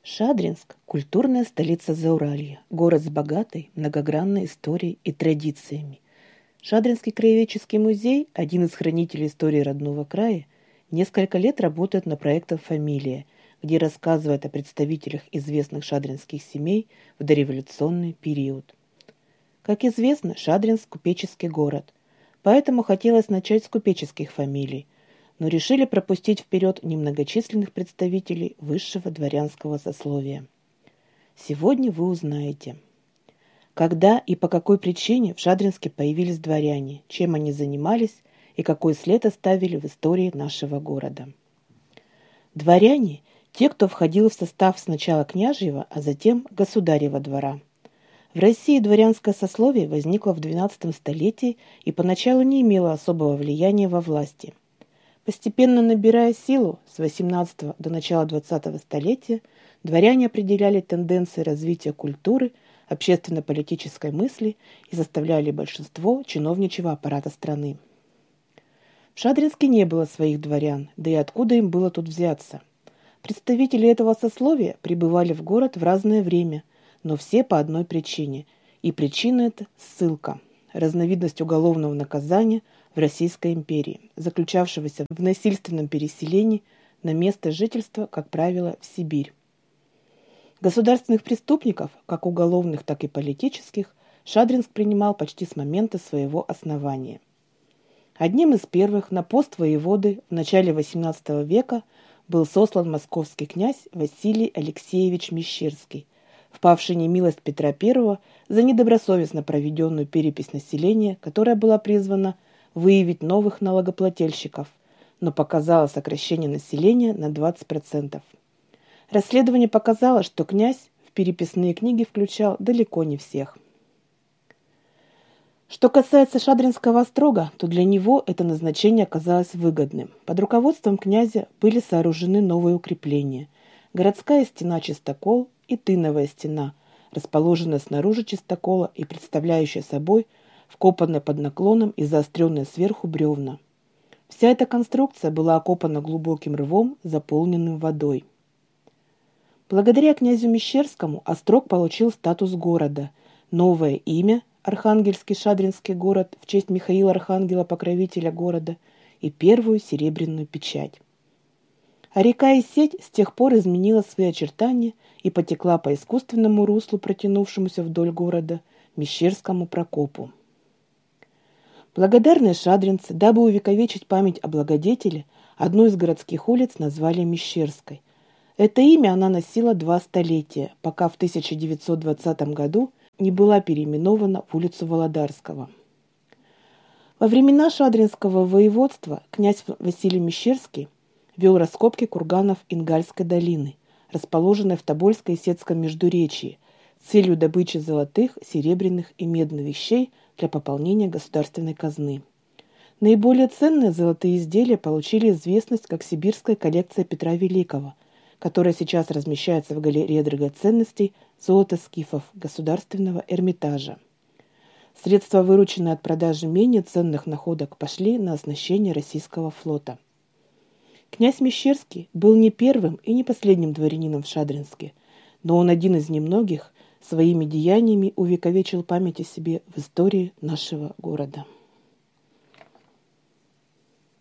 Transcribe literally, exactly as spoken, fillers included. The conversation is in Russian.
Шадринск – культурная столица Зауралья, город с богатой, многогранной историей и традициями. Шадринский краеведческий музей, один из хранителей истории родного края, несколько лет работает над проектом «Фамилия», где рассказывает о представителях известных шадринских семей в дореволюционный период. Как известно, Шадринск – купеческий город, поэтому хотелось начать с купеческих фамилий, но решили пропустить вперед немногочисленных представителей высшего дворянского сословия. Сегодня вы узнаете, когда и по какой причине в Шадринске появились дворяне, чем они занимались и какой след оставили в истории нашего города. Дворяне – те, кто входил в состав сначала княжьего, а затем государева двора. В России дворянское сословие возникло в двенадцатом столетии и поначалу не имело особого влияния во власти. Постепенно набирая силу, с восемнадцатого до начала двадцатого столетия дворяне определяли тенденции развития культуры, общественно-политической мысли и заставляли большинство чиновничьего аппарата страны. В Шадринске не было своих дворян, да и откуда им было тут взяться? Представители этого сословия прибывали в город в разное время, но все по одной причине. И причина эта – ссылка, разновидность уголовного наказания в Российской империи, заключавшегося в насильственном переселении на место жительства, как правило, в Сибирь. Государственных преступников, как уголовных, так и политических, Шадринск принимал почти с момента своего основания. Одним из первых на пост воеводы в начале восемнадцатого века был сослан московский князь Василий Алексеевич Мещерский, впавший в немилость Петра Первого за недобросовестно проведенную перепись населения, которая была призвана выявить новых налогоплательщиков, но показала сокращение населения на двадцать процентов. Расследование показало, что князь в переписные книги включал далеко не всех. Что касается Шадринского острога, то для него это назначение оказалось выгодным. Под руководством князя были сооружены новые укрепления: городская стена Чистокол и Тыновая стена, расположенная снаружи Чистокола и представляющая собой вкопанные под наклоном и заостренные сверху бревна. Вся эта конструкция была окопана глубоким рвом, заполненным водой. Благодаря князю Мещерскому острог получил статус города, новое имя – Архангельский Шадринский город в честь Михаила Архангела, покровителя города, и первую серебряную печать. А река Исеть с тех пор изменила свои очертания и потекла по искусственному руслу, протянувшемуся вдоль города, Мещерскому Прокопу. Благодарные шадринцы, дабы увековечить память о благодетеле, одну из городских улиц назвали Мещерской. Это имя она носила два столетия, пока в тысяча девятьсот двадцатом году не была переименована в улицу Володарского. Во времена Шадринского воеводства князь Василий Мещерский вел раскопки курганов Ингальской долины, расположенной в Тобольско-Исетском междуречии, с целью добычи золотых, серебряных и медных вещей для пополнения государственной казны. Наиболее ценные золотые изделия получили известность как сибирская коллекция Петра Великого, которая сейчас размещается в галерее драгоценностей золота скифов Государственного Эрмитажа. Средства, вырученные от продажи менее ценных находок, пошли на оснащение российского флота. Князь Мещерский был не первым и не последним дворянином в Шадринске, но он один из немногих своими деяниями увековечил память о себе в истории нашего города.